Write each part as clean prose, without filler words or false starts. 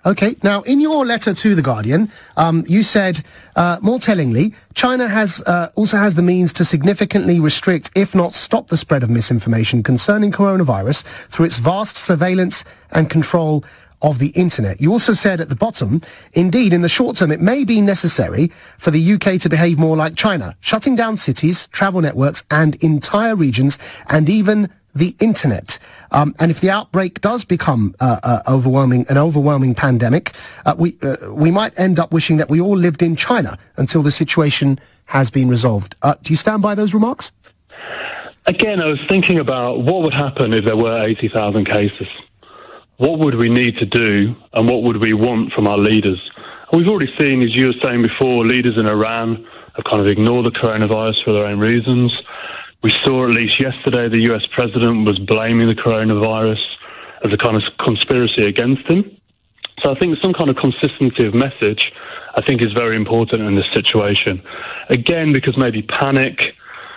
Okay. Now, in your letter to The Guardian, you said, more tellingly, China also has the means to significantly restrict, if not stop, the spread of misinformation concerning coronavirus through its vast surveillance and control of the internet. You also said at the bottom, indeed, in the short term, it may be necessary for the UK to behave more like China, shutting down cities, travel networks, and entire regions, and even the internet. And if the outbreak does become an overwhelming pandemic, we might end up wishing that we all lived in China until the situation has been resolved. Do you stand by those remarks? Again, I was thinking about what would happen if there were 80,000 cases. What would we need to do, and what would we want from our leaders? And we've already seen, as you were saying before, leaders in Iran have kind of ignored the coronavirus for their own reasons. We saw, at least yesterday, the US president was blaming the coronavirus as a kind of conspiracy against him. So I think some kind of consistency of message, I think, is very important in this situation. Again, because maybe panic,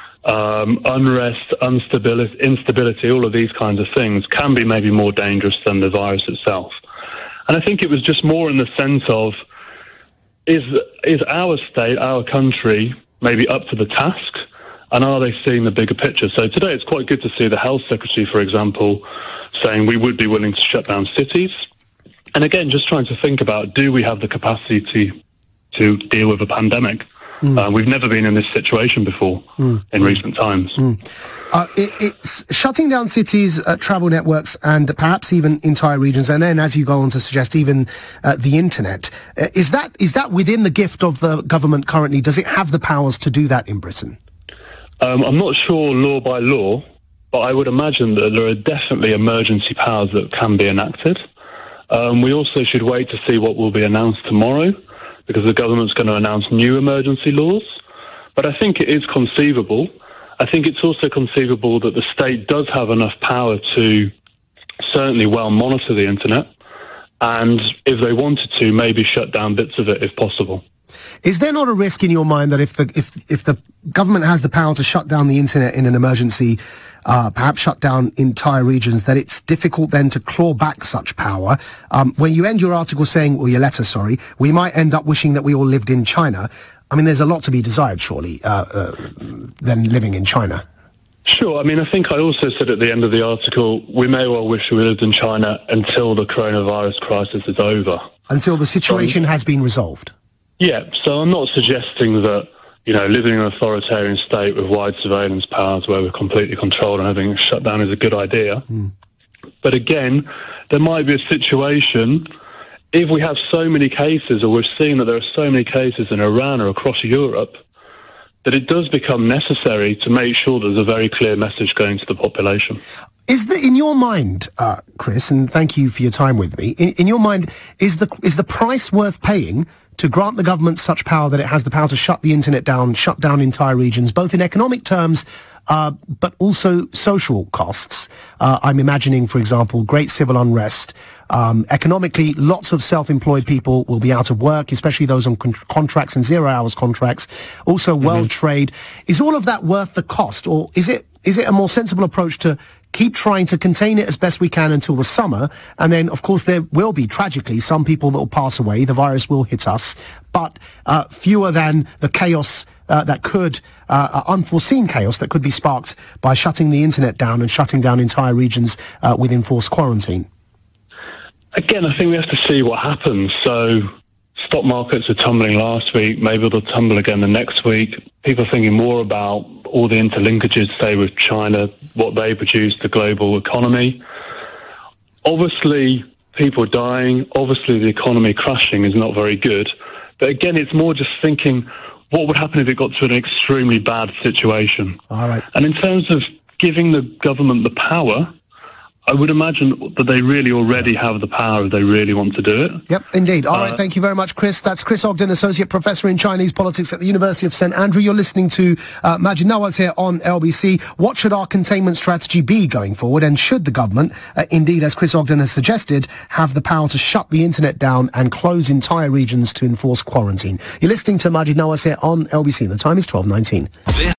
unrest, instability, all of these kinds of things can be maybe more dangerous than the virus itself. And I think it was just more in the sense of, is our state, our country, maybe up to the task? And are they seeing the bigger picture? So today it's quite good to see the Health Secretary, for example, saying we would be willing to shut down cities. And again, just trying to think about, do we have the capacity to deal with a pandemic? We've never been in this situation before in recent times. It's shutting down cities, travel networks, and perhaps even entire regions, and then, as you go on to suggest, even the internet. Is that within the gift of the government currently? Does it have the powers to do that in Britain? I'm not sure law by law, but I would imagine that there are definitely emergency powers that can be enacted. We also should wait to see what will be announced tomorrow, because the government's going to announce new emergency laws. But I think it is conceivable. I think it's also conceivable that the state does have enough power to certainly well monitor the internet, and if they wanted to, maybe shut down bits of it if possible. Is there not a risk in your mind that if the government has the power to shut down the internet in an emergency, perhaps shut down entire regions, that it's difficult then to claw back such power? When you end your article saying, or your letter, sorry, we might end up wishing that we all lived in China. I mean, there's a lot to be desired, surely, than living in China. Sure. I mean, I think I also said at the end of the article, we may well wish we lived in China until the coronavirus crisis is over. Until the situation has been resolved. Yeah, so I'm not suggesting that, living in an authoritarian state with wide surveillance powers where we're completely controlled and having shut down is a good idea. But again, there might be a situation, if we have so many cases, or we're seeing that there are so many cases in Iran or across Europe, that it does become necessary to make sure there's a very clear message going to the population. In your mind, Chris, and thank you for your time with me, in your mind, is the price worth paying to grant the government such power that it has the power to shut the internet down, shut down entire regions, both in economic terms, but also social costs? I'm imagining, for example, great civil unrest. Economically, lots of self-employed people will be out of work, especially those on contracts and zero-hours contracts. Also, world trade. Is all of that worth the cost, or is it a more sensible approach to keep trying to contain it as best we can until the summer? And then, of course, there will be, tragically, some people that will pass away. The virus will hit us, but fewer than the chaos that could, unforeseen chaos that could be sparked by shutting the internet down and shutting down entire regions with enforced quarantine. Again, I think we have to see what happens. So stock markets are tumbling last week. Maybe they'll tumble again the next week. People are thinking more about all the interlinkages, say, with China, what they produce, the global economy. Obviously, people dying. Obviously, the economy crashing is not very good. But again, it's more just thinking, what would happen if it got to an extremely bad situation? All right. And in terms of giving the government the power, I would imagine that they really already have the power if they really want to do it. Yep, indeed. All right, thank you very much, Chris. That's Chris Ogden, Associate Professor in Chinese Politics at the University of St Andrew. You're listening to Maajid Nawaz here on LBC. What should our containment strategy be going forward? And should the government, indeed, as Chris Ogden has suggested, have the power to shut the internet down and close entire regions to enforce quarantine? You're listening to Maajid Nawaz here on LBC. The time is 12:19.